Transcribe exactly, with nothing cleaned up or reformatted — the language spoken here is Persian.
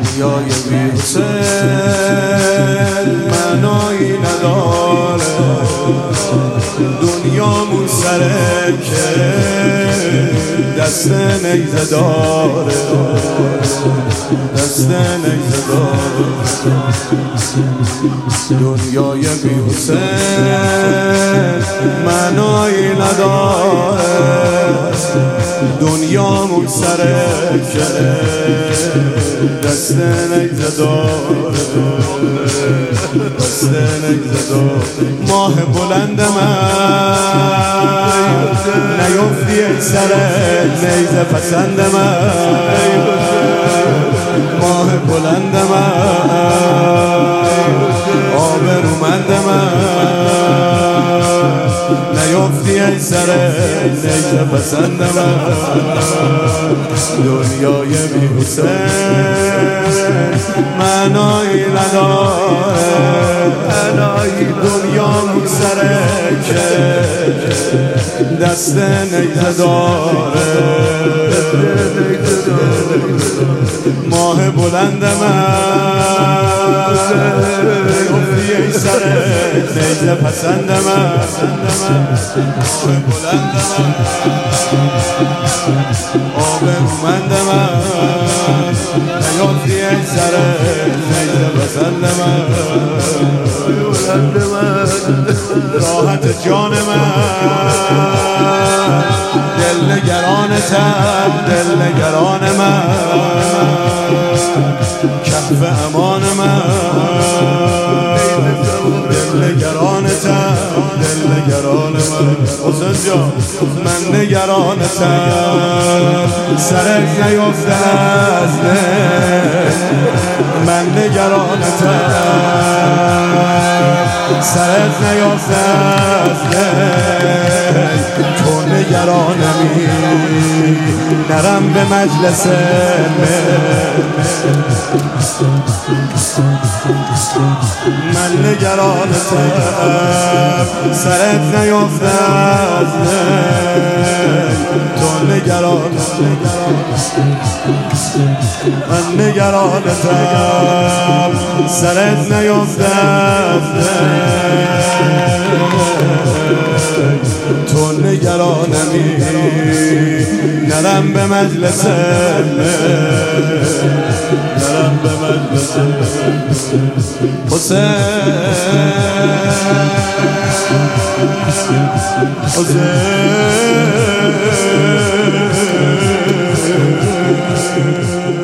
دنیای بی حسین معنایی نداره، دنیامون سره که دست نیزه داره، دست نیزه داره. دنیای بی حسین معنایی نداره، دنیامون سره که دست نیزه داره، دست نیزه داره. ماه بلند من نیفتی ای سره نیزه پسند من، ماه بلند من آبرومند من نیفتی ای سره نیزه پسند من. دنیای بی حسین معنایی نداره، دنیامون سره که دست نیزه داره، ماه بلند من نیفتی ای سره نیزه پسند من، ماه بلند من آبرومند من نیفتی ای سره نیزه پسند من. راحت جان من دل نگرانتم، دل نگران من کف امان من، دل نگرانتم، دل نگران من. حسین جان من نگرانتم، سرت نیفته از نه، من نگرانتم، سرت نیفته از نه. تو نگرانمی نرم به مجلس من نگرانتم، سرت نیفته از نه. تو نگرانتم، من نگرانتم، سرت نیفته از نه. تو نگرانمی نرم به مجلس نرم به مجلس حسین حسین